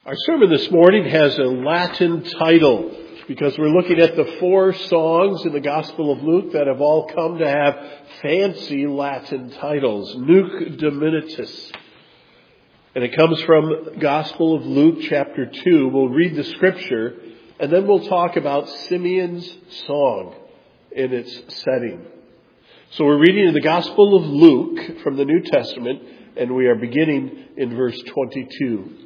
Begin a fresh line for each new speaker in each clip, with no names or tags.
Our sermon this morning has a Latin title because we're looking at the 4 songs in the Gospel of Luke that have all come to have fancy Latin titles. Nunc Dimittis. And it comes from Gospel of Luke chapter 2. We'll read the scripture and then we'll talk about Simeon's song in its setting. So we're reading in the Gospel of Luke from the New Testament and we are beginning in verse 22.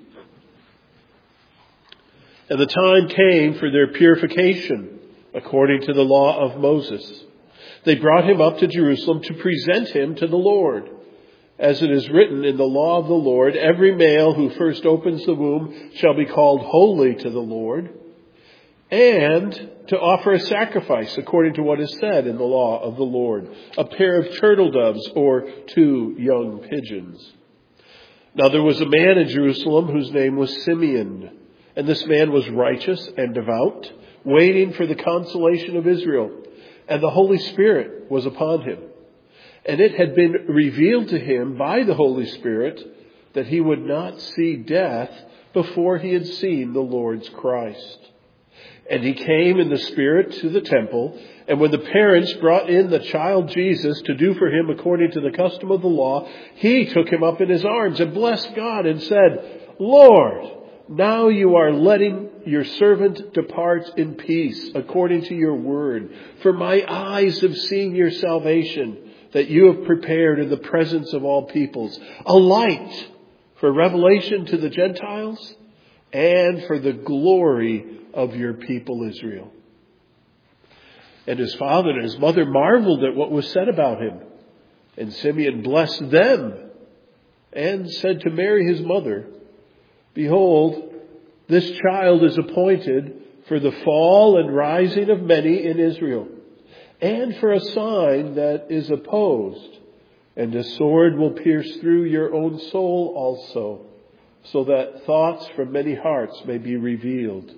And the time came for their purification, according to the law of Moses. They brought him up to Jerusalem to present him to the Lord. As it is written in the law of the Lord, every male who first opens the womb shall be called holy to the Lord, and to offer a sacrifice according to what is said in the law of the Lord, a pair of turtle doves or 2 young pigeons. Now there was a man in Jerusalem whose name was Simeon. And this man was righteous and devout, waiting for the consolation of Israel. And the Holy Spirit was upon him. And it had been revealed to him by the Holy Spirit that he would not see death before he had seen the Lord's Christ. And he came in the Spirit to the temple. And when the parents brought in the child Jesus to do for him according to the custom of the law, he took him up in his arms and blessed God and said, Lord, now you are letting your servant depart in peace according to your word. For my eyes have seen your salvation that you have prepared in the presence of all peoples, a light for revelation to the Gentiles and for the glory of your people Israel. And his father and his mother marveled at what was said about him. And Simeon blessed them and said to Mary his mother, Behold, this child is appointed for the fall and rising of many in Israel, and for a sign that is opposed, and a sword will pierce through your own soul also, so that thoughts from many hearts may be revealed.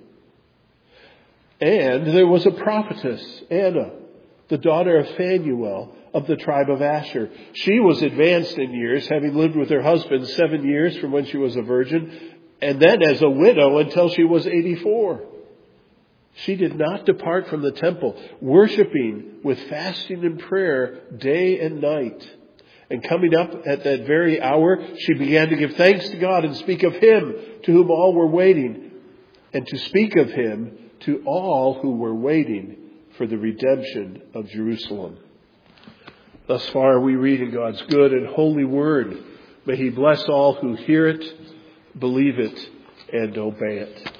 And there was a prophetess, Anna, the daughter of Phanuel, of the tribe of Asher. She was advanced in years, having lived with her husband 7 years from when she was a virgin, and then as a widow until she was 84. She did not depart from the temple, worshiping with fasting and prayer day and night. And coming up at that very hour, she began to give thanks to God and speak of him to whom all were waiting, and to speak of him to all who were waiting for the redemption of Jerusalem. Thus far we read in God's good and holy word. May he bless all who hear it, believe it, and obey it.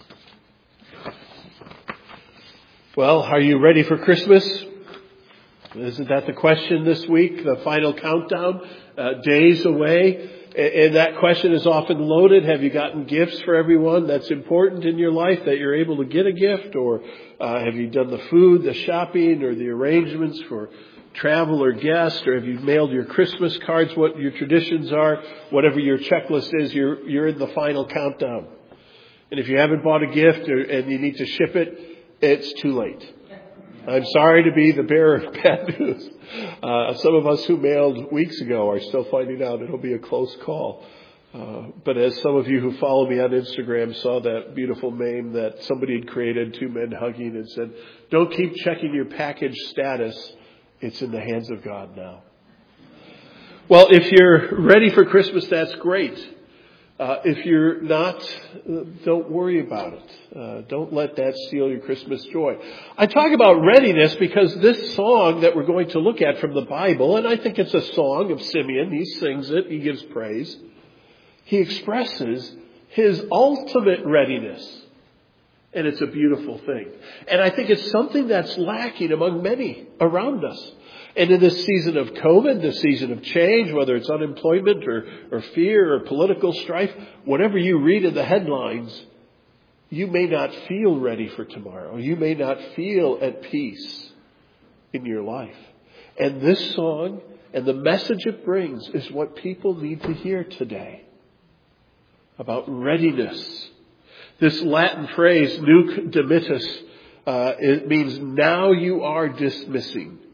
Well, are you ready for Christmas? Isn't that the question this week? The final countdown, days away. And that question is often loaded. Have you gotten gifts for everyone that's important in your life that you're able to get a gift? Or have you done the food, the shopping, or the arrangements for travel or guest, or have you mailed your Christmas cards, what your traditions are, whatever your checklist is, you're in the final countdown. And if you haven't bought a gift and you need to ship it, it's too late. I'm sorry to be the bearer of bad news. Some of us who mailed weeks ago are still finding out it'll be a close call. But as some of you who follow me on Instagram saw that beautiful meme that somebody had created, 2 men hugging, and said, don't keep checking your package status. It's in the hands of God now. Well, if you're ready for Christmas, that's great. If you're not, don't worry about it. Don't let that steal your Christmas joy. I talk about readiness because this song that we're going to look at from the Bible, and I think it's a song of Simeon. He sings it. He gives praise. He expresses his ultimate readiness. And it's a beautiful thing. And I think it's something that's lacking among many around us. And in this season of COVID, this season of change, whether it's unemployment or fear or political strife, whatever you read in the headlines, you may not feel ready for tomorrow. You may not feel at peace in your life. And this song and the message it brings is what people need to hear today about readiness. This Latin phrase, Nunc Dimittis, it means now you are dismissing.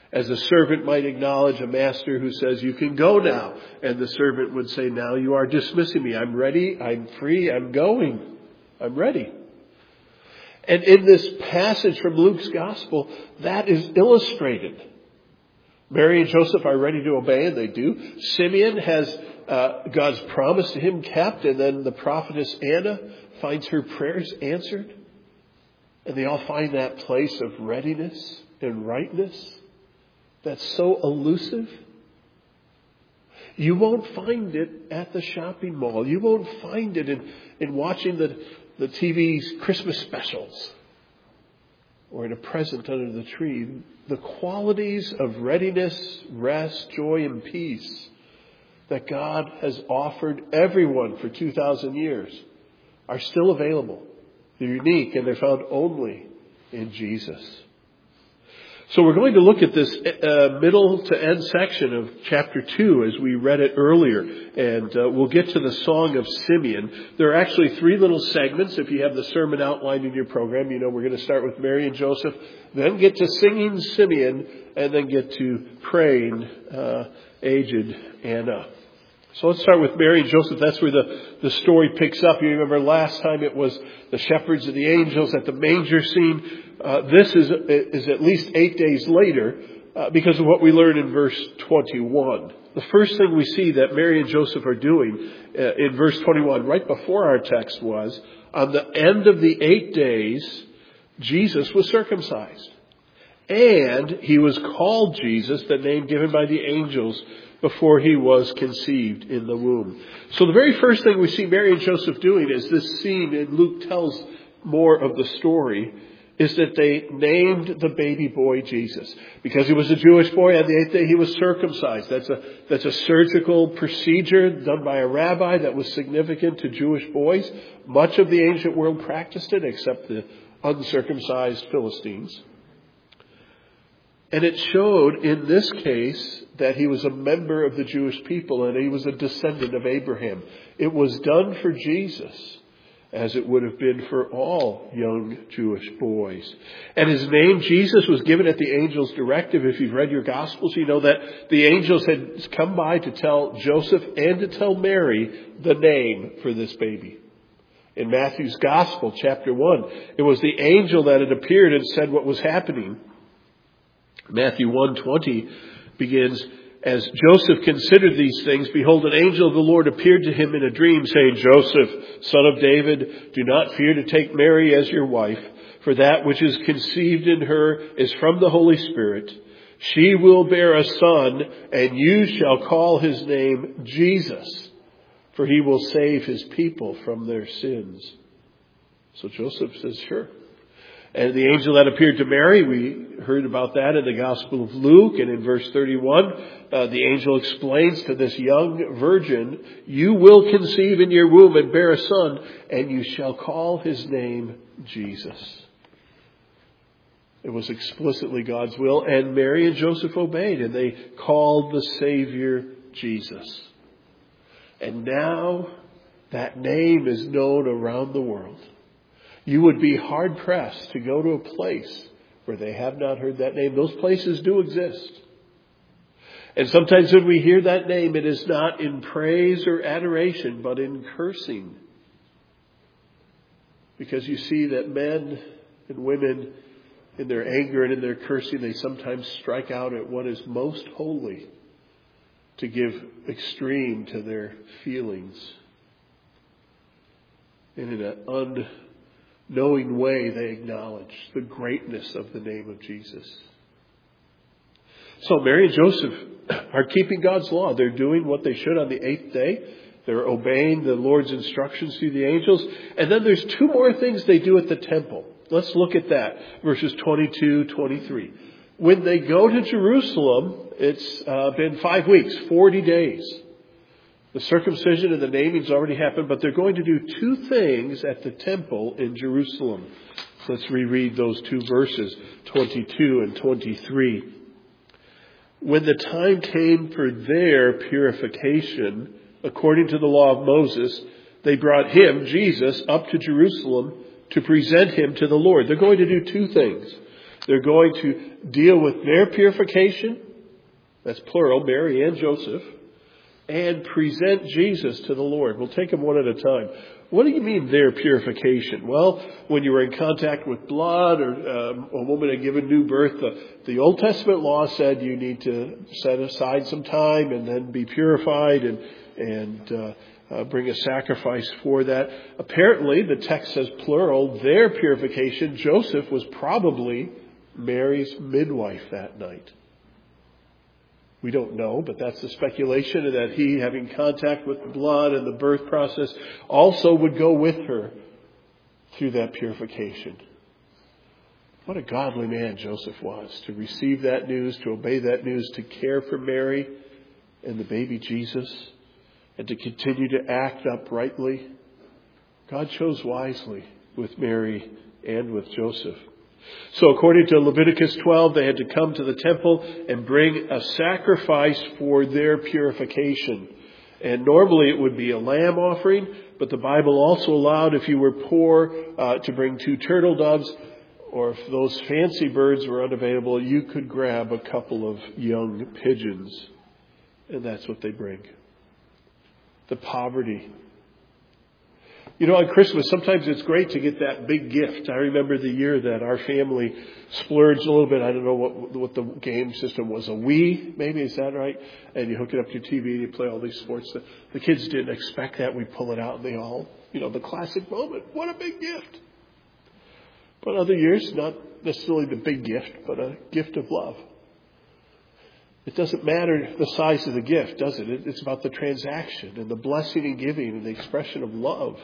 As a servant might acknowledge a master who says, you can go now. And the servant would say, now you are dismissing me. I'm ready. I'm free. I'm going. I'm ready. And in this passage from Luke's gospel, that is illustrated. Mary and Joseph are ready to obey, and they do. Simeon has God's promise to him kept, and then the prophetess Anna finds her prayers answered. And they all find that place of readiness and rightness that's so elusive. You won't find it at the shopping mall. You won't find it in watching the TV's Christmas specials or in a present under the tree. The qualities of readiness, rest, joy, and peace that God has offered everyone for 2,000 years are still available. They're unique and they're found only in Jesus. So we're going to look at this middle to end section of chapter 2 as we read it earlier. And we'll get to the Song of Simeon. There are actually 3 little segments. If you have the sermon outlined in your program, you know we're going to start with Mary and Joseph, then get to singing Simeon, and then get to praying aged Anna. So let's start with Mary and Joseph. That's where the story picks up. You remember last time it was the shepherds and the angels at the manger scene. This is at least 8 days later because of what we learn in verse 21. The first thing we see that Mary and Joseph are doing in verse 21, right before our text was, on the end of the 8 days, Jesus was circumcised. And he was called Jesus, the name given by the angels, before he was conceived in the womb. So the very first thing we see Mary and Joseph doing is this scene, and Luke tells more of the story, is that they named the baby boy Jesus. Because he was a Jewish boy, on the 8th day he was circumcised. That's a surgical procedure done by a rabbi that was significant to Jewish boys. Much of the ancient world practiced it, except the uncircumcised Philistines. And it showed in this case that he was a member of the Jewish people and he was a descendant of Abraham. It was done for Jesus as it would have been for all young Jewish boys. And his name, Jesus, was given at the angel's directive. If you've read your Gospels, you know that the angels had come by to tell Joseph and to tell Mary the name for this baby. In Matthew's Gospel, chapter 1, it was the angel that had appeared and said what was happening. Matthew 1:20 begins, as Joseph considered these things, behold, an angel of the Lord appeared to him in a dream, saying, Joseph, son of David, do not fear to take Mary as your wife, for that which is conceived in her is from the Holy Spirit. She will bear a son, and you shall call his name Jesus, for he will save his people from their sins. So Joseph says, sure. And the angel that appeared to Mary, we heard about that in the Gospel of Luke. And in verse 31, the angel explains to this young virgin, you will conceive in your womb and bear a son, and you shall call his name Jesus. It was explicitly God's will, and Mary and Joseph obeyed, and they called the Savior Jesus. And now that name is known around the world. You would be hard-pressed to go to a place where they have not heard that name. Those places do exist. And sometimes when we hear that name, it is not in praise or adoration, but in cursing. Because you see that men and women, in their anger and in their cursing, they sometimes strike out at what is most holy to give extreme to their feelings. And in an unknowing way, they acknowledge the greatness of the name of Jesus. So Mary and Joseph are keeping God's law. They're doing what they should on the 8th day. They're obeying the Lord's instructions through the angels. And then there's 2 more things they do at the temple. Let's look at that. Verses 22, 23. When they go to Jerusalem, it's been 5 weeks, 40 days. The circumcision and the naming's already happened, but they're going to do 2 things at the temple in Jerusalem. Let's reread those 2 verses, 22 and 23. When the time came for their purification, according to the law of Moses, they brought him, Jesus, up to Jerusalem to present him to the Lord. They're going to do 2 things. They're going to deal with their purification, that's plural, Mary and Joseph, and present Jesus to the Lord. We'll take them one at a time. What do you mean their purification? Well, when you were in contact with blood or a woman had given new birth, the Old Testament law said you need to set aside some time and then be purified and bring a sacrifice for that. Apparently, the text says plural, their purification. Joseph was probably Mary's midwife that night. We don't know, but that's the speculation, that he, having contact with the blood and the birth process, also would go with her through that purification. What a godly man Joseph was, to receive that news, to obey that news, to care for Mary and the baby Jesus, and to continue to act uprightly. God chose wisely with Mary and with Joseph. So according to Leviticus 12, they had to come to the temple and bring a sacrifice for their purification. And normally it would be a lamb offering, but the Bible also allowed, if you were poor, to bring 2 turtle doves, or if those fancy birds were unavailable, you could grab a couple of young pigeons. And that's what they bring. The poverty. You know, on Christmas, sometimes it's great to get that big gift. I remember the year that our family splurged a little bit. I don't know what the game system was. A Wii, maybe, is that right? And you hook it up to your TV and you play all these sports. The kids didn't expect that. We pull it out and they all, the classic moment. What a big gift. But other years, not necessarily the big gift, but a gift of love. It doesn't matter the size of the gift, does it? It's about the transaction and the blessing and giving and the expression of love.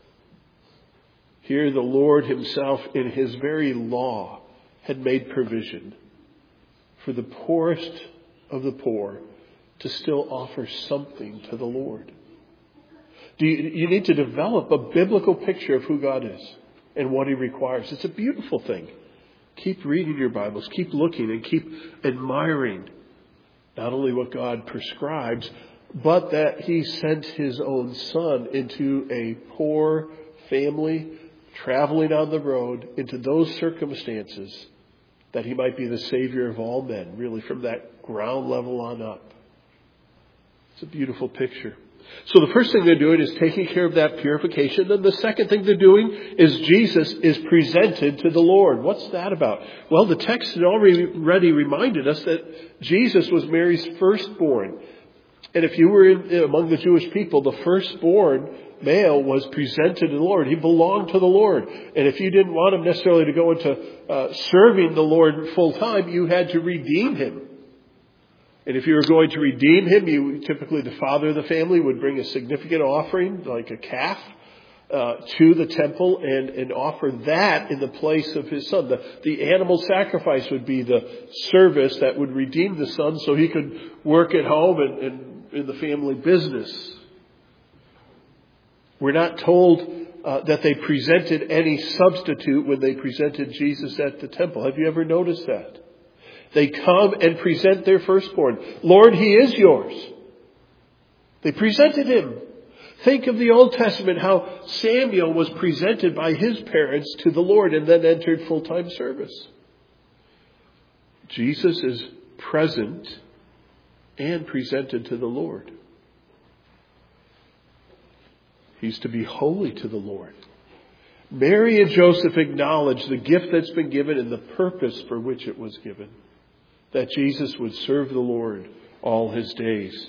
Here the Lord himself, in his very law, had made provision for the poorest of the poor to still offer something to the Lord. You need to develop a biblical picture of who God is and what he requires. It's a beautiful thing. Keep reading your Bibles, keep looking, and keep admiring not only what God prescribes, but that he sent his own son into a poor family, traveling on the road into those circumstances, that he might be the Savior of all men, really from that ground level on up. It's a beautiful picture. So the first thing they're doing is taking care of that purification. Then the second thing they're doing is Jesus is presented to the Lord. What's that about? Well, the text had already reminded us that Jesus was Mary's firstborn. And if you were among the Jewish people, the firstborn male was presented to the Lord. He belonged to the Lord. And if you didn't want him necessarily to go into serving the Lord full time, you had to redeem him. And if you were going to redeem him, typically the father of the family would bring a significant offering, like a calf, to the temple and offer that in the place of his son. The animal sacrifice would be the service that would redeem the son so he could work at home and in the family business. We're not told that they presented any substitute when they presented Jesus at the temple. Have you ever noticed that? They come and present their firstborn. Lord, he is yours. They presented him. Think of the Old Testament, how Samuel was presented by his parents to the Lord and then entered full-time service. Jesus is present and presented to the Lord. He's to be holy to the Lord. Mary and Joseph acknowledge the gift that's been given and the purpose for which it was given. That Jesus would serve the Lord all his days.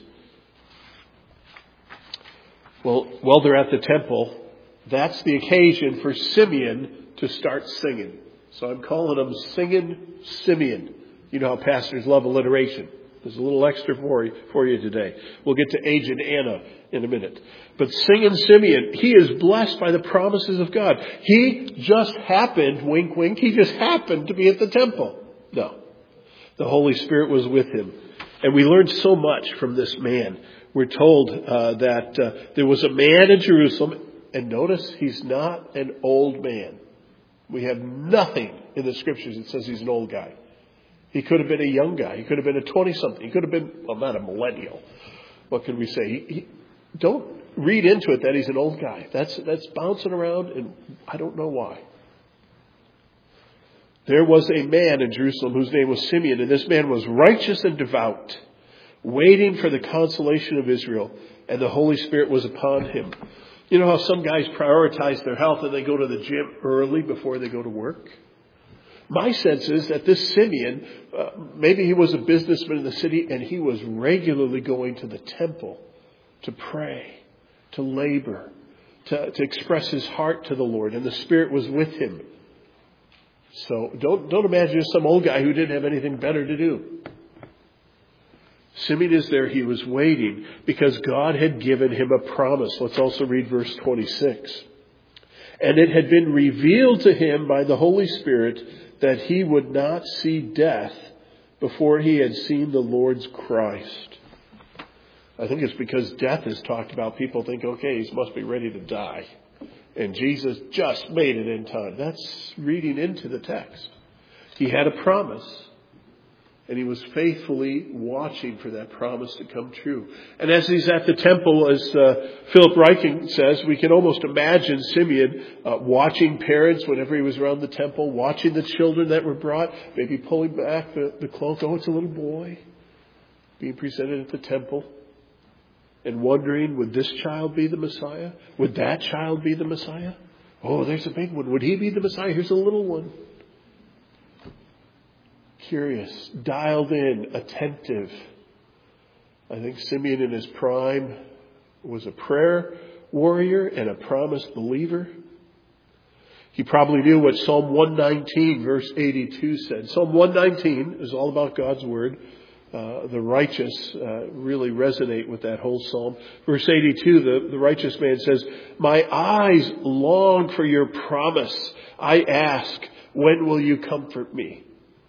Well, while they're at the temple, that's the occasion for Simeon to start singing. So I'm calling him Singing Simeon. You know how pastors love alliteration. There's a little extra for you today. We'll get to Aged Anna in a minute. But Singing Simeon, he is blessed by the promises of God. He just happened, wink, wink, he just happened to be at the temple. No. The Holy Spirit was with him. And we learned so much from this man. We're told that there was a man in Jerusalem. And notice, he's not an old man. We have nothing in the scriptures that says he's an old guy. He could have been a young guy. He could have been a 20-something. He could have been, well, not a millennial. What can we say? Don't read into it that he's an old guy. That's bouncing around, and I don't know why. There was a man in Jerusalem whose name was Simeon, and this man was righteous and devout, waiting for the consolation of Israel, and the Holy Spirit was upon him. You know how some guys prioritize their health and they go to the gym early before they go to work? My sense is that this Simeon, maybe he was a businessman in the city, and he was regularly going to the temple to pray, to labor, to express his heart to the Lord, and the Spirit was with him. So don't imagine just some old guy who didn't have anything better to do. Simeon is there. He was waiting because God had given him a promise. Let's also read verse 26. And it had been revealed to him by the Holy Spirit that he would not see death before he had seen the Lord's Christ. I think it's because death is talked about. People think, okay, he must be ready to die. And Jesus just made it in time. That's reading into the text. He had a promise. And he was faithfully watching for that promise to come true. And as he's at the temple, as Philip Reiching says, we can almost imagine Simeon watching parents whenever he was around the temple, watching the children that were brought, maybe pulling back the cloak. Oh, it's a little boy being presented at the temple. And wondering, would this child be the Messiah? Would that child be the Messiah? Oh, there's a big one. Would he be the Messiah? Here's a little one. Curious, dialed in, attentive. I think Simeon in his prime was a prayer warrior and a promised believer. He probably knew what Psalm 119 verse 82 said. Psalm 119 is all about God's Word. The righteous really resonate with that whole psalm. Verse 82, the righteous man says, "My eyes long for your promise. I ask, when will you comfort me?"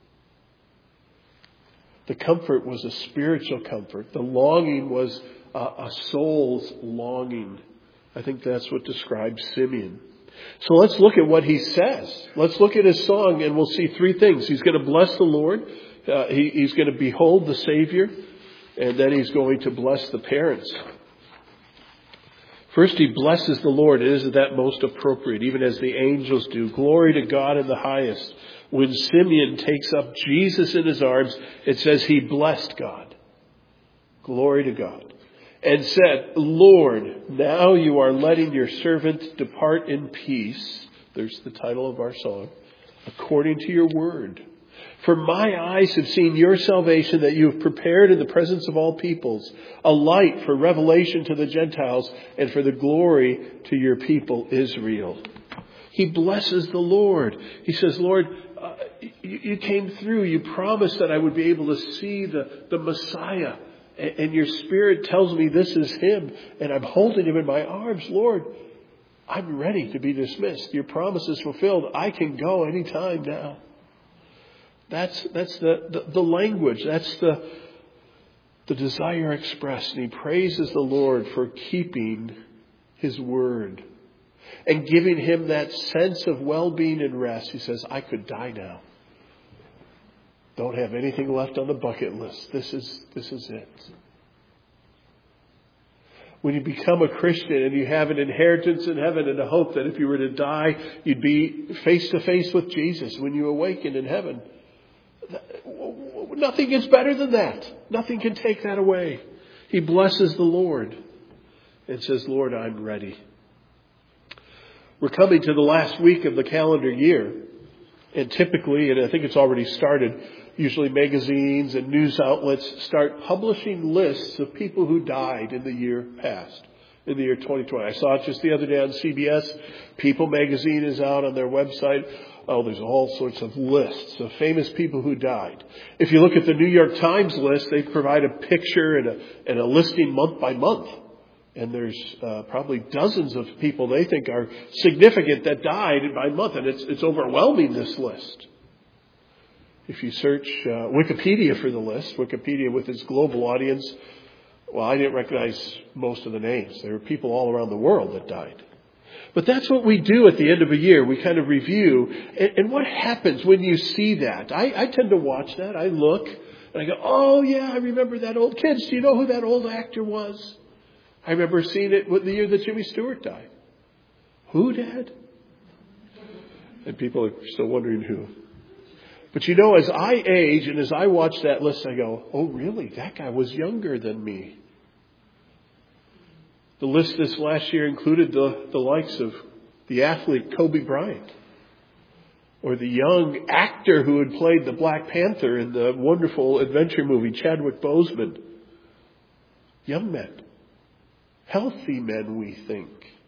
The comfort was a spiritual comfort. The longing was a soul's longing. I think that's what describes Simeon. So let's look at what he says. Let's look at his song, and we'll see three things. He's going to bless the Lord. He's going to behold the Savior. And then he's going to bless the parents. First, he blesses the Lord. Isn't that most appropriate? Even as the angels do. Glory to God in the highest. When Simeon takes up Jesus in his arms, it says he blessed God. Glory to God. And said, "Lord, now you are letting your servant depart in peace." There's the title of our song. "According to your word. For my eyes have seen your salvation that you have prepared in the presence of all peoples, a light for revelation to the Gentiles and for the glory to your people Israel." He blesses the Lord. He says, "Lord, you came through. You promised that I would be able to see the Messiah. And your Spirit tells me this is him. And I'm holding him in my arms. Lord, I'm ready to be dismissed. Your promise is fulfilled. I can go anytime now." That's the language. That's the desire expressed. And he praises the Lord for keeping his word and giving him that sense of well-being and rest. He says, I could die now. Don't have anything left on the bucket list. This is it. When you become a Christian and you have an inheritance in heaven and a hope that if you were to die, you'd be face to face with Jesus when you awaken in heaven. Nothing gets better than that. Nothing can take that away. He blesses the Lord and says, Lord, I'm ready. We're coming to the last week of the calendar year. And typically, and I think it's already started, usually magazines and news outlets start publishing lists of people who died in the year past, in the year 2020. I saw it just the other day on CBS. People magazine is out on their website. Oh, there's all sorts of lists of famous people who died. If you look at the New York Times list, they provide a picture and a listing month by month. And there's probably dozens of people they think are significant that died by month. And it's overwhelming, this list. If you search Wikipedia for the list, Wikipedia with its global audience, well, I didn't recognize most of the names. There were people all around the world that died. But that's what we do at the end of a year. We kind of review. And what happens when you see that? I tend to watch that. I look and I go, oh, yeah, I remember that old. Kids, do you know who that old actor was? I remember seeing it the year that Jimmy Stewart died. Who, Dad? And people are still wondering who. But you know, as I age and as I watch that list, I go, oh really? That guy was younger than me. The list this last year included the likes of the athlete Kobe Bryant, or the young actor who had played the Black Panther in the wonderful adventure movie, Chadwick Boseman. Young men. Healthy men, we think.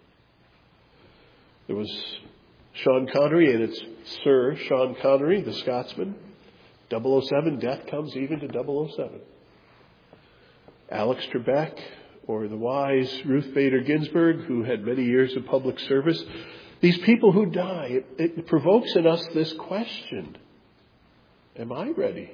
There was Sean Connery, and it's Sir Sean Connery, the Scotsman. 007, death comes even to 007. Alex Trebek, or the wise Ruth Bader Ginsburg, who had many years of public service. These people who die, it provokes in us this question. Am I ready?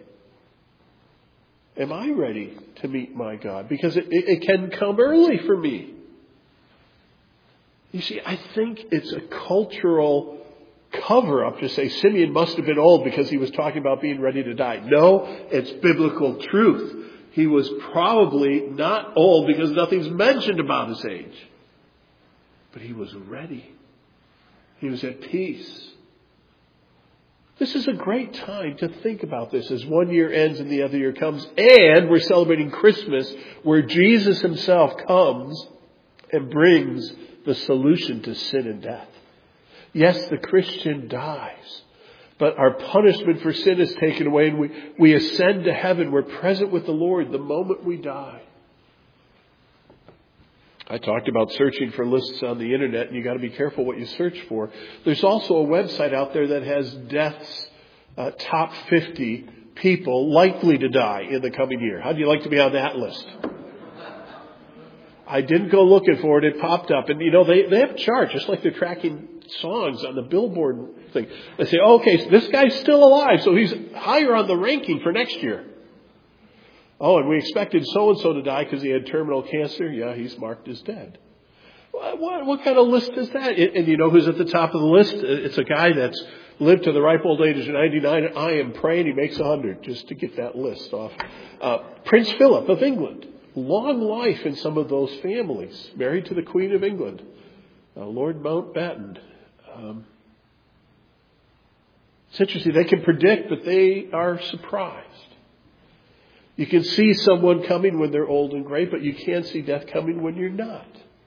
Am I ready to meet my God? Because it can come early for me. You see, I think it's a cultural cover-up to say Simeon must have been old because he was talking about being ready to die. No, it's biblical truth. He was probably not old because nothing's mentioned about his age. But he was ready. He was at peace. This is a great time to think about this as one year ends and the other year comes. And we're celebrating Christmas where Jesus himself comes and brings the solution to sin and death. Yes, the Christian dies. But our punishment for sin is taken away and we ascend to heaven. We're present with the Lord the moment we die. I talked about searching for lists on the internet, and you got to be careful what you search for. There's also a website out there that has death's top 50 people likely to die in the coming year. How'd you like to be on that list? I didn't go looking for it. It popped up. And, you know, they have a chart, just like they're tracking songs on the Billboard thing. They say, oh, okay, so this guy's still alive, so he's higher on the ranking for next year. Oh, and we expected so-and-so to die because he had terminal cancer. Yeah, he's marked as dead. What kind of list is that? And you know who's at the top of the list? It's a guy that's lived to the ripe old age of 99. I am praying he makes 100 just to get that list off. Prince Philip of England. Long life in some of those families. Married to the Queen of England. Lord Mountbatten. It's interesting. They can predict, but they are surprised. You can see someone coming when they're old and gray, but you can't see death coming when you're not.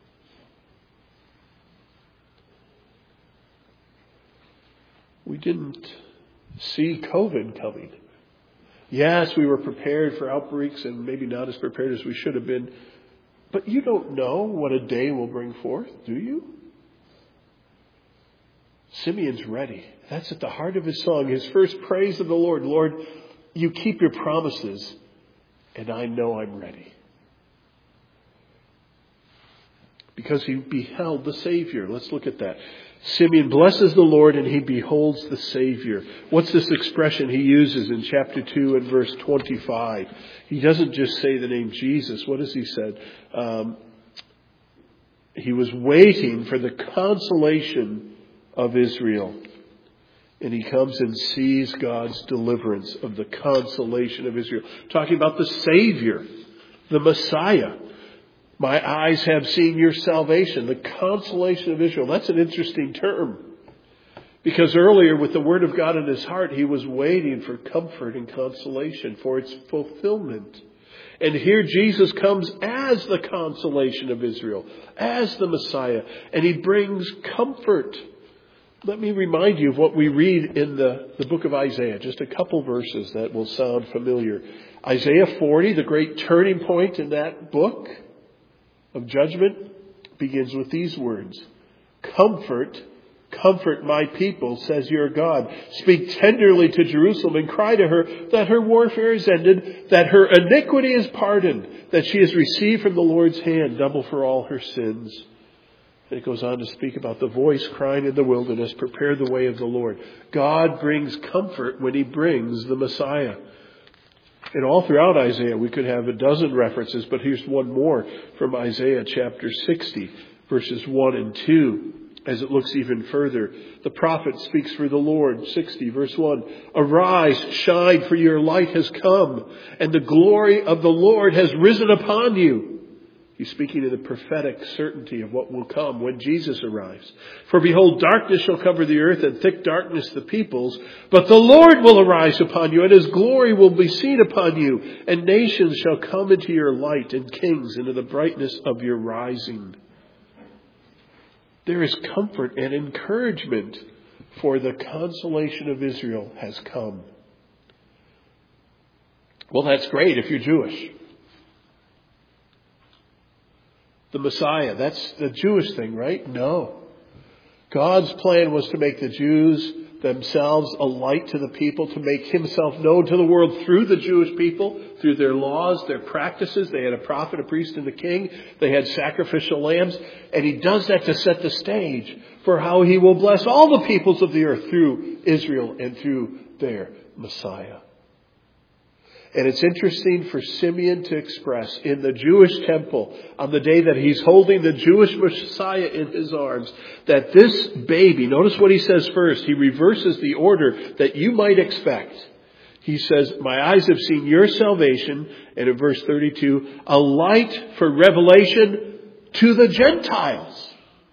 We didn't see COVID coming. Yes, we were prepared for outbreaks and maybe not as prepared as we should have been. But you don't know what a day will bring forth, do you? Simeon's ready. That's at the heart of his song. His first praise of the Lord. Lord, you keep your promises, and I know I'm ready. Because he beheld the Savior. Let's look at that. Simeon blesses the Lord and he beholds the Savior. What's this expression he uses in chapter 2 and verse 25? He doesn't just say the name Jesus. What has he said? He was waiting for the consolation of Israel. And he comes and sees God's deliverance of the consolation of Israel. Talking about the Savior, the Messiah. My eyes have seen your salvation, the consolation of Israel. That's an interesting term. Because earlier, with the Word of God in his heart, he was waiting for comfort and consolation, for its fulfillment. And here Jesus comes as the consolation of Israel, as the Messiah, and he brings comfort. Let me remind you of what we read in the book of Isaiah, just a couple verses that will sound familiar. Isaiah 40, the great turning point in that book of judgment, begins with these words. Comfort, comfort my people, says your God. Speak tenderly to Jerusalem and cry to her that her warfare is ended, that her iniquity is pardoned, that she has received from the Lord's hand double for all her sins. And it goes on to speak about the voice crying in the wilderness, prepare the way of the Lord. God brings comfort when he brings the Messiah. And all throughout Isaiah, we could have a dozen references, but here's one more from Isaiah chapter 60, verses 1 and 2. As it looks even further, the prophet speaks for the Lord. 60, verse 1. Arise, shine, for your light has come, and the glory of the Lord has risen upon you. He's speaking of the prophetic certainty of what will come when Jesus arrives. For behold, darkness shall cover the earth, and thick darkness the peoples. But the Lord will arise upon you, and his glory will be seen upon you. And nations shall come into your light, and kings into the brightness of your rising. There is comfort and encouragement, for the consolation of Israel has come. Well, that's great if you're Jewish. The Messiah, that's the Jewish thing, right? No. God's plan was to make the Jews themselves a light to the people, to make himself known to the world through the Jewish people, through their laws, their practices. They had a prophet, a priest, and a king. They had sacrificial lambs. And he does that to set the stage for how he will bless all the peoples of the earth through Israel and through their Messiah. And it's interesting for Simeon to express in the Jewish temple on the day that he's holding the Jewish Messiah in his arms, that this baby, notice what he says first. He reverses the order that you might expect. He says, my eyes have seen your salvation. And in verse 32, a light for revelation to the Gentiles.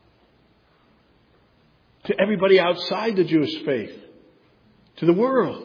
To everybody outside the Jewish faith. To the world.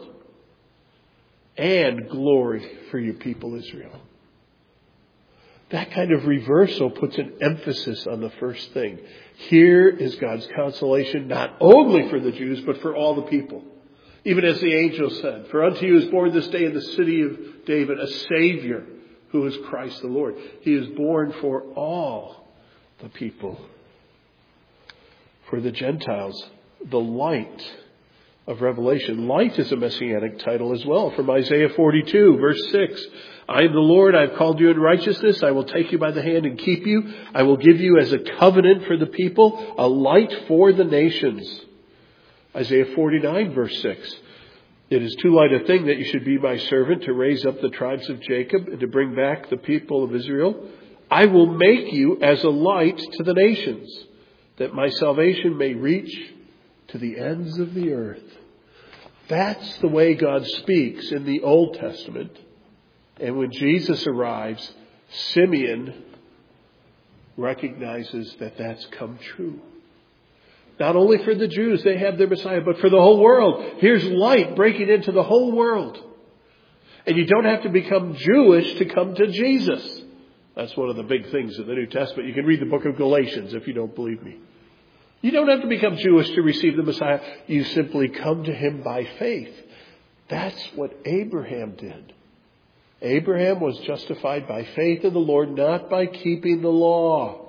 And glory for your people Israel. That kind of reversal puts an emphasis on the first thing. Here is God's consolation not only for the Jews, but for all the people. Even as the angel said, for unto you is born this day in the city of David a Savior, who is Christ the Lord. He is born for all the people. For the Gentiles, the light of revelation. Light is a messianic title as well, from Isaiah 42, verse 6. I am the Lord, I have called you in righteousness. I will take you by the hand and keep you. I will give you as a covenant for the people, a light for the nations. Isaiah 49, verse 6. It is too light a thing that you should be my servant to raise up the tribes of Jacob and to bring back the people of Israel. I will make you as a light to the nations, that my salvation may reach to the ends of the earth. That's the way God speaks in the Old Testament. And when Jesus arrives, Simeon recognizes that that's come true. Not only for the Jews, they have their Messiah, but for the whole world. Here's light breaking into the whole world. And you don't have to become Jewish to come to Jesus. That's one of the big things in the New Testament. You can read the book of Galatians if you don't believe me. You don't have to become Jewish to receive the Messiah. You simply come to him by faith. That's what Abraham did. Abraham was justified by faith in the Lord, not by keeping the law.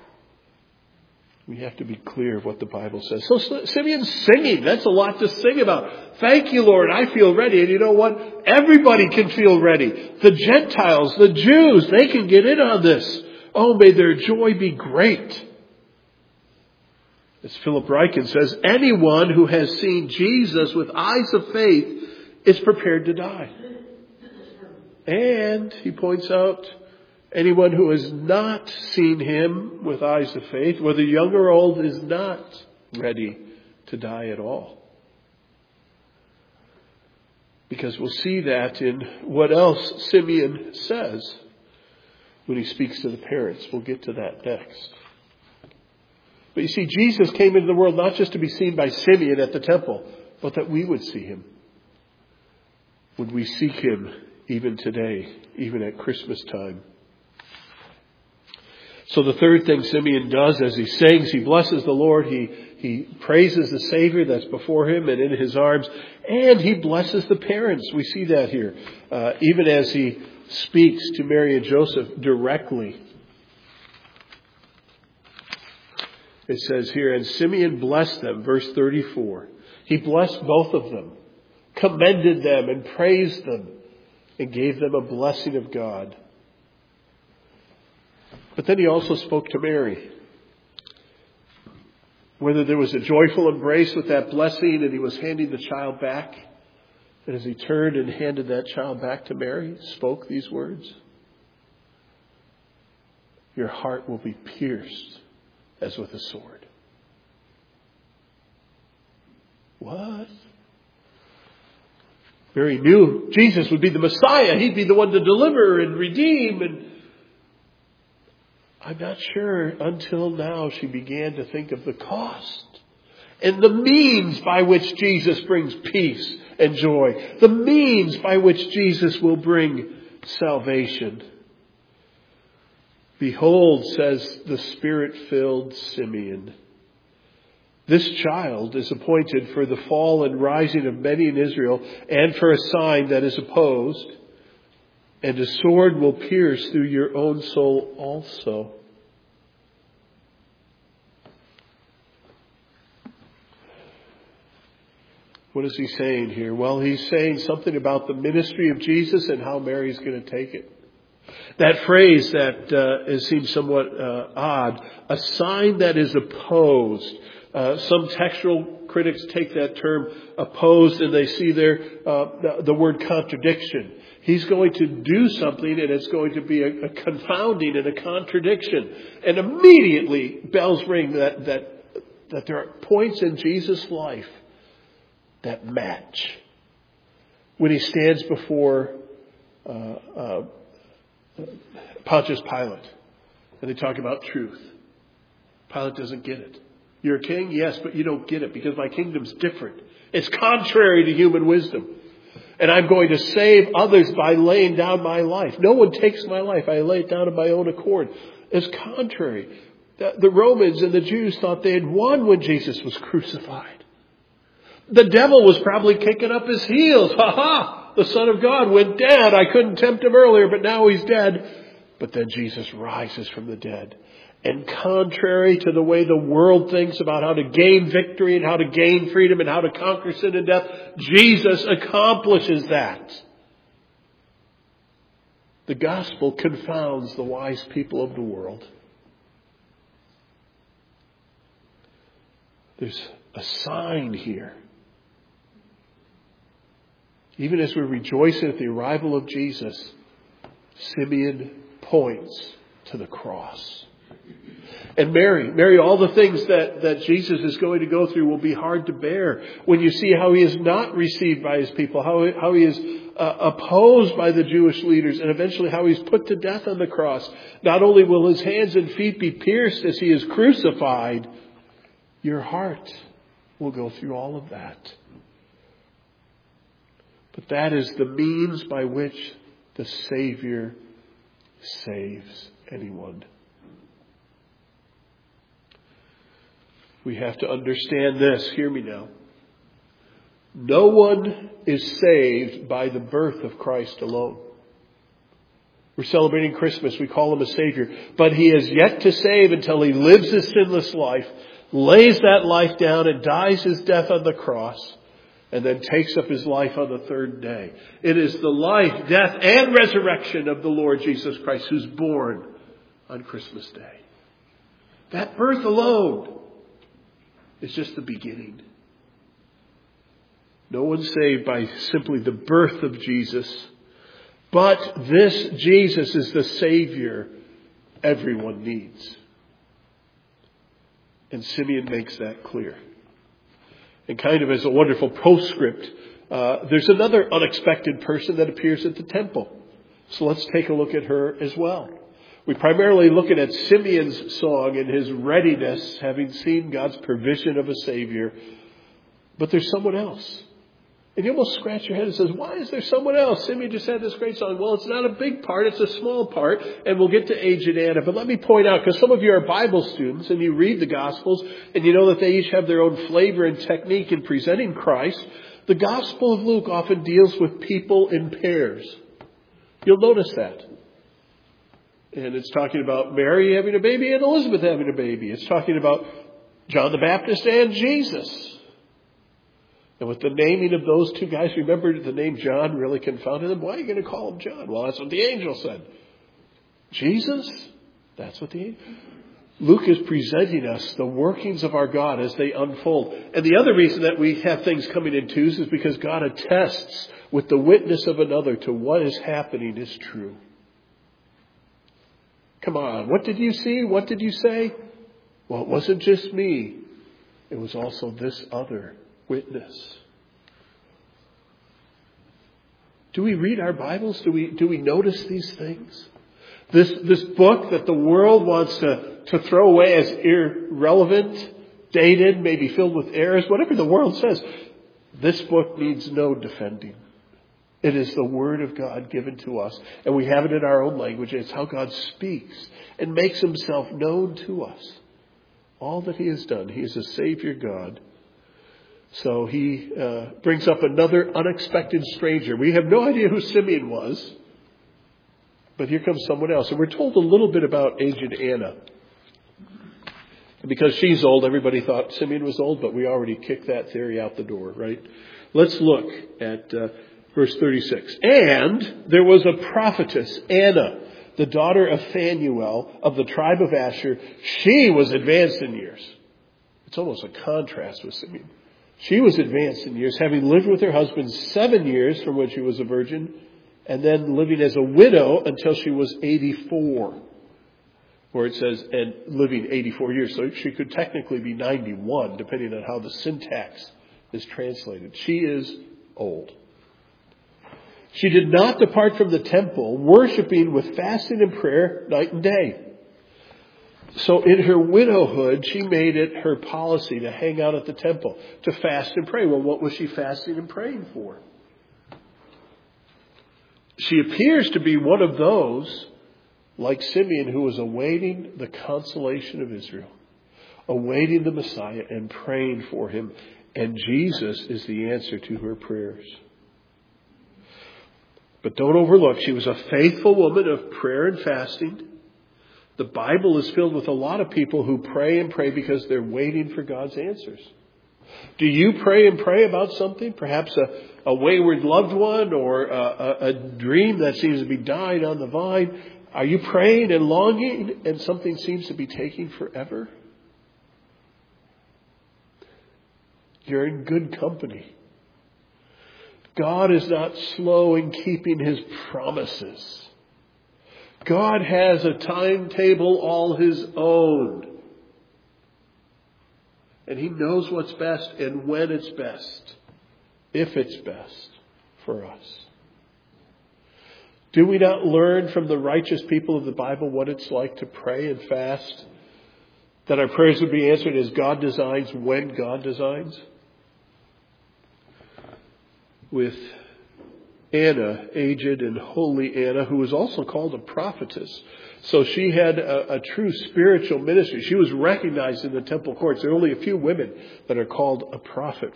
We have to be clear of what the Bible says. So Simeon's singing. That's a lot to sing about. Thank you, Lord. I feel ready. And you know what? Everybody can feel ready. The Gentiles, the Jews, they can get in on this. Oh, may their joy be great. As Philip Ryken says, anyone who has seen Jesus with eyes of faith is prepared to die. And, he points out, anyone who has not seen him with eyes of faith, whether young or old, is not ready to die at all. Because we'll see that in what else Simeon says when he speaks to the parents. We'll get to that next. But you see, Jesus came into the world not just to be seen by Simeon at the temple, but that we would see him. Would we seek him even today, even at Christmas time? So the third thing Simeon does as he sings, he blesses the Lord, he praises the Savior that's before him and in his arms, and he blesses the parents. We see that here, even as he speaks to Mary and Joseph directly. It says here, and Simeon blessed them, verse 34. He blessed both of them, commended them and praised them, and gave them a blessing of God. But then he also spoke to Mary. Whether there was a joyful embrace with that blessing and he was handing the child back, and as he turned and handed that child back to Mary, spoke these words. Your heart will be pierced as with a sword. What? Mary knew Jesus would be the Messiah. He'd be the one to deliver and redeem. I'm not sure until now she began to think of the cost and the means by which Jesus brings peace and joy. The means by which Jesus will bring salvation. Behold, says the Spirit-filled Simeon, this child is appointed for the fall and rising of many in Israel, and for a sign that is opposed, and a sword will pierce through your own soul also. What is he saying here? Well, he's saying something about the ministry of Jesus and how Mary's going to take it. That phrase that seems somewhat odd, a sign that is opposed. Some textual critics take that term opposed and they see there the word contradiction. He's going to do something and it's going to be a confounding and a contradiction. And immediately bells ring that there are points in Jesus' life that match. When he stands before Pontius Pilate and they talk about truth. Pilate doesn't get it. You're a king? Yes, but you don't get it because my kingdom's different. It's contrary to human wisdom. And I'm going to save others by laying down my life. No one takes my life. I lay it down of my own accord. It's contrary. The Romans and the Jews thought they had won when Jesus was crucified. The devil was probably kicking up his heels. Ha ha! The Son of God went dead. I couldn't tempt him earlier, but now he's dead. But then Jesus rises from the dead. And contrary to the way the world thinks about how to gain victory and how to gain freedom and how to conquer sin and death, Jesus accomplishes that. The gospel confounds the wise people of the world. There's a sign here. Even as we're rejoicing at the arrival of Jesus, Simeon points to the cross. And Mary, all the things that Jesus is going to go through will be hard to bear when you see how he is not received by his people, how he is opposed by the Jewish leaders, and eventually how he's put to death on the cross. Not only will his hands and feet be pierced as he is crucified, your heart will go through all of that. But that is the means by which the Savior saves anyone. We have to understand this. Hear me now. No one is saved by the birth of Christ alone. We're celebrating Christmas. We call him a Savior. But he is yet to save until he lives his sinless life, lays that life down and dies his death on the cross, and then takes up his life on the third day. It is the life, death, and resurrection of the Lord Jesus Christ who's born on Christmas Day. That birth alone is just the beginning. No one's saved by simply the birth of Jesus. But this Jesus is the Savior everyone needs. And Simeon makes that clear. And kind of as a wonderful postscript, there's another unexpected person that appears at the temple. So let's take a look at her as well. We primarily look at Simeon's song and his readiness, having seen God's provision of a Savior. But there's someone else. And you almost scratch your head and says, why is there someone else? Simeon just had this great song. Well, it's not a big part. It's a small part. And we'll get to Aged Anna. But let me point out, because some of you are Bible students and you read the Gospels and you know that they each have their own flavor and technique in presenting Christ. The Gospel of Luke often deals with people in pairs. You'll notice that. And it's talking about Mary having a baby and Elizabeth having a baby. It's talking about John the Baptist and Jesus. And with the naming of those two guys, remember the name John really confounded them. Why are you going to call him John? Well, that's what the angel said. Jesus? That's what the angel... Luke is presenting us the workings of our God as they unfold. And the other reason that we have things coming in twos is because God attests with the witness of another to what is happening is true. Come on, what did you see? What did you say? Well, it wasn't just me. It was also this other witness. Do we read our Bibles? Do we notice these things? This book that the world wants to throw away as irrelevant, dated, maybe filled with errors, whatever the world says, this book needs no defending. It is the Word of God given to us, and we have it in our own language. It's how God speaks and makes Himself known to us. All that He has done. He is a Savior God. So He brings up another unexpected stranger. We have no idea who Simeon was, but here comes someone else. And we're told a little bit about aged Anna. And because she's old, everybody thought Simeon was old, but we already kicked that theory out the door, right? Let's look at verse 36. And there was a prophetess, Anna, the daughter of Phanuel of the tribe of Asher. She was advanced in years. It's almost a contrast with Simeon. She was advanced in years, having lived with her husband 7 years from when she was a virgin, and then living as a widow until she was 84. Or it says, and living 84 years. So she could technically be 91, depending on how the syntax is translated. She is old. She did not depart from the temple, worshiping with fasting and prayer night and day. So in her widowhood, she made it her policy to hang out at the temple, to fast and pray. Well, what was she fasting and praying for? She appears to be one of those, like Simeon, who was awaiting the consolation of Israel, awaiting the Messiah and praying for Him. And Jesus is the answer to her prayers. But don't overlook, she was a faithful woman of prayer and fasting. The Bible is filled with a lot of people who pray and pray because they're waiting for God's answers. Do you pray and pray about something? Perhaps a wayward loved one or a dream that seems to be dying on the vine. Are you praying and longing and something seems to be taking forever? You're in good company. God is not slow in keeping His promises. God has a timetable all His own. And He knows what's best and when it's best, if it's best for us. Do we not learn from the righteous people of the Bible what it's like to pray and fast? That our prayers would be answered as God designs, when God designs? With Anna, aged and holy Anna, who was also called a prophetess. So she had a true spiritual ministry. She was recognized in the temple courts. There are only a few women that are called a prophet.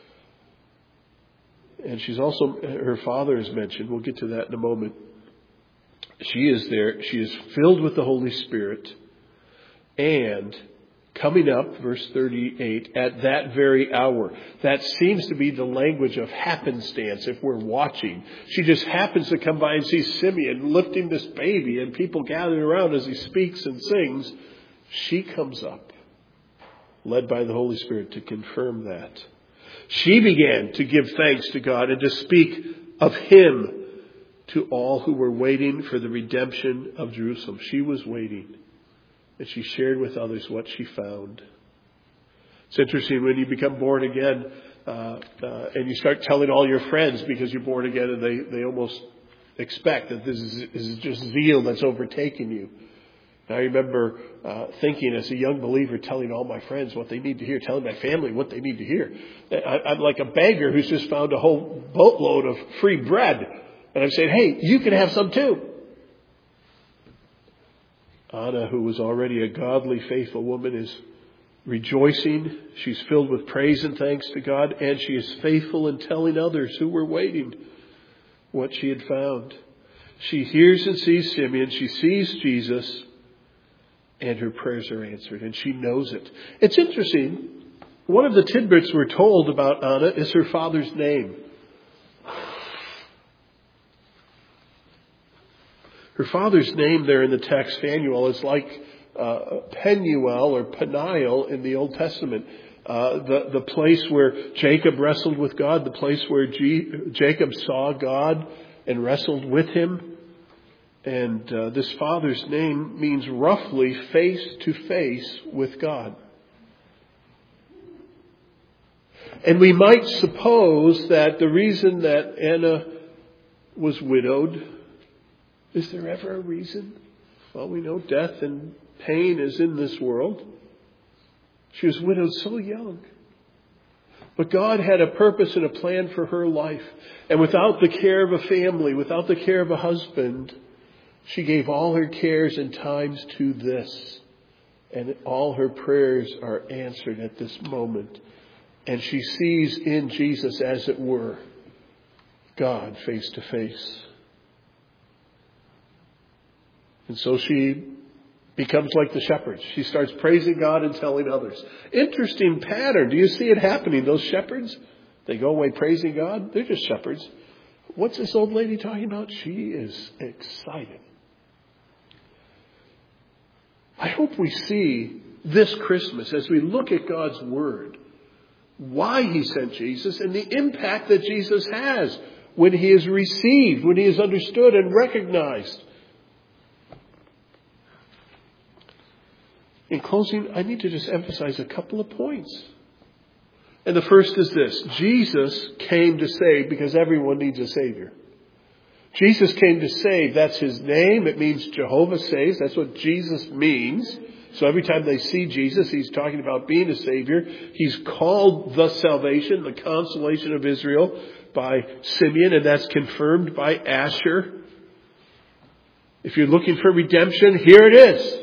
And she's also, her father is mentioned. We'll get to that in a moment. She is there. She is filled with the Holy Spirit. And coming up, verse 38, at that very hour. That seems to be the language of happenstance if we're watching. She just happens to come by and see Simeon lifting this baby and people gathering around as he speaks and sings. She comes up, led by the Holy Spirit, to confirm that. She began to give thanks to God and to speak of Him to all who were waiting for the redemption of Jerusalem. She was waiting. And she shared with others what she found. It's interesting when you become born again and you start telling all your friends because you're born again, and they almost expect that this is just zeal that's overtaken you. And I remember thinking as a young believer, telling all my friends what they need to hear, telling my family what they need to hear. I'm like a beggar who's just found a whole boatload of free bread. And I'm saying, hey, you can have some too. Anna, who was already a godly, faithful woman, is rejoicing. She's filled with praise and thanks to God, and she is faithful in telling others who were waiting what she had found. She hears and sees Simeon. She sees Jesus, and her prayers are answered, and she knows it. It's interesting. One of the tidbits we're told about Anna is her father's name. Her father's name there in the text, Phanuel, is like Penuel or Peniel in the Old Testament. The place where Jacob wrestled with God, the place where Jacob saw God and wrestled with Him. And this father's name means roughly face to face with God. And we might suppose that the reason that Anna was widowed, is there ever a reason? Well, we know death and pain is in this world. She was widowed so young. But God had a purpose and a plan for her life. And without the care of a family, without the care of a husband, she gave all her cares and times to this. And all her prayers are answered at this moment. And she sees in Jesus, as it were, God face to face. And so she becomes like the shepherds. She starts praising God and telling others. Interesting pattern. Do you see it happening? Those shepherds, they go away praising God. They're just shepherds. What's this old lady talking about? She is excited. I hope we see this Christmas, as we look at God's Word, why He sent Jesus and the impact that Jesus has when He is received, when He is understood and recognized. In closing, I need to just emphasize a couple of points. And the first is this. Jesus came to save because everyone needs a Savior. Jesus came to save. That's His name. It means Jehovah saves. That's what Jesus means. So every time they see Jesus, He's talking about being a Savior. He's called the salvation, the consolation of Israel by Simeon, and that's confirmed by Asher. If you're looking for redemption, here it is.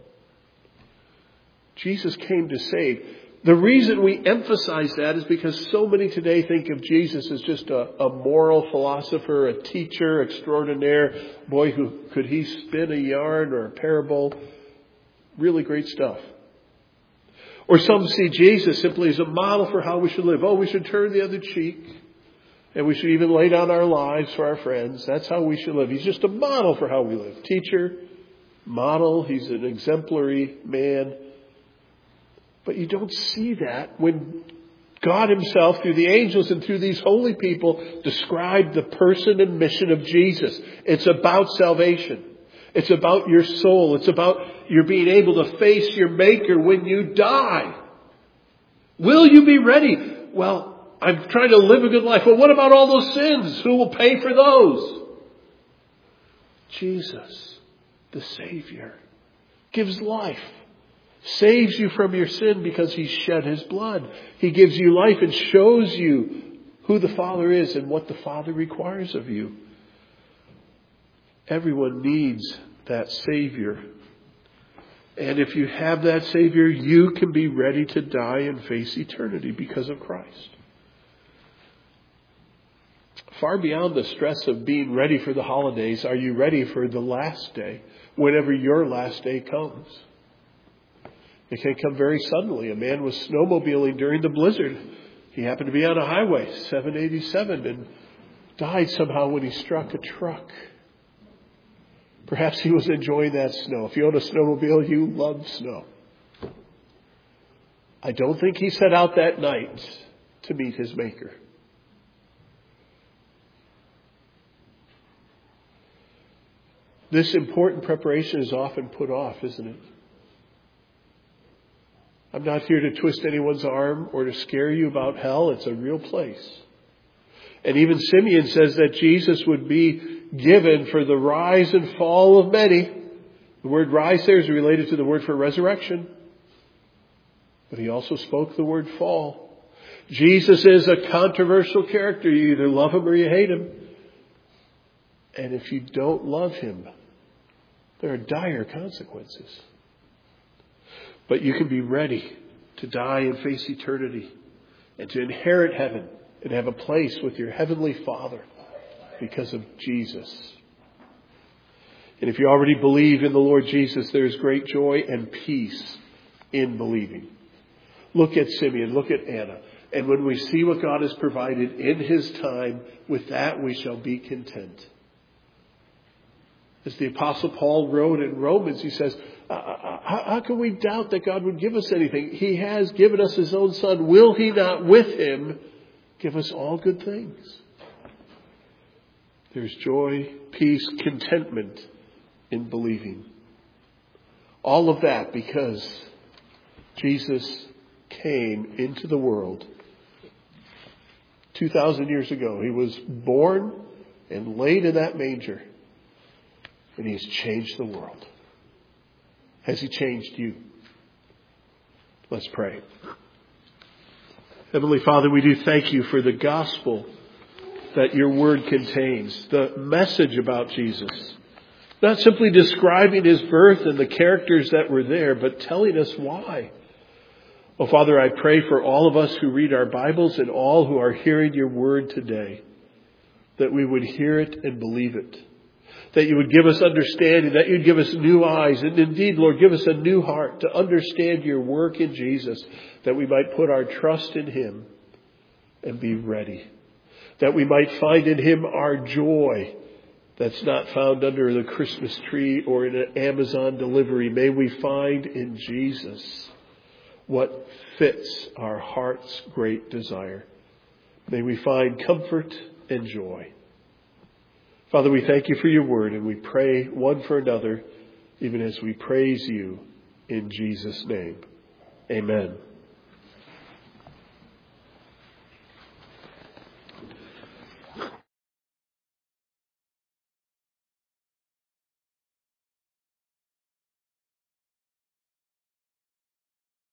Jesus came to save. The reason we emphasize that is because so many today think of Jesus as just a moral philosopher, a teacher extraordinaire. Boy, could he spin a yarn or a parable. Really great stuff. Or some see Jesus simply as a model for how we should live. Oh, we should turn the other cheek. And we should even lay down our lives for our friends. That's how we should live. He's just a model for how we live. Teacher, model. He's an exemplary man. But you don't see that when God Himself, through the angels and through these holy people, described the person and mission of Jesus. It's about salvation. It's about your soul. It's about your being able to face your Maker when you die. Will you be ready? Well, I'm trying to live a good life. Well, what about all those sins? Who will pay for those? Jesus, the Savior, gives life. Saves you from your sin because He shed His blood. He gives you life and shows you who the Father is and what the Father requires of you. Everyone needs that Savior. And if you have that Savior, you can be ready to die and face eternity because of Christ. Far beyond the stress of being ready for the holidays, are you ready for the last day, whenever your last day comes? It can come very suddenly. A man was snowmobiling during the blizzard. He happened to be on a highway, 787, and died somehow when he struck a truck. Perhaps he was enjoying that snow. If you own a snowmobile, you love snow. I don't think he set out that night to meet his Maker. This important preparation is often put off, isn't it? I'm not here to twist anyone's arm or to scare you about hell. It's a real place. And even Simeon says that Jesus would be given for the rise and fall of many. The word rise there is related to the word for resurrection. But He also spoke the word fall. Jesus is a controversial character. You either love Him or you hate Him. And if you don't love Him, there are dire consequences. But you can be ready to die and face eternity and to inherit heaven and have a place with your Heavenly Father because of Jesus. And if you already believe in the Lord Jesus, there is great joy and peace in believing. Look at Simeon, look at Anna. And when we see what God has provided in His time, with that we shall be content. As the Apostle Paul wrote in Romans, he says, how can we doubt that God would give us anything? He has given us His own Son. Will He not with Him give us all good things? There's joy, peace, contentment in believing. All of that because Jesus came into the world 2,000 years ago. He was born and laid in that manger. And He's changed the world. Has He changed you? Let's pray. Heavenly Father, we do thank You for the gospel that Your word contains, the message about Jesus. Not simply describing His birth and the characters that were there, but telling us why. Oh, Father, I pray for all of us who read our Bibles and all who are hearing Your word today, that we would hear it and believe it. That You would give us understanding, that You'd give us new eyes, and indeed, Lord, give us a new heart to understand Your work in Jesus, that we might put our trust in Him and be ready. That we might find in Him our joy that's not found under the Christmas tree or in an Amazon delivery. May we find in Jesus what fits our heart's great desire. May we find comfort and joy. Father, we thank You for Your word, and we pray one for another, even as we praise You in Jesus' name. Amen.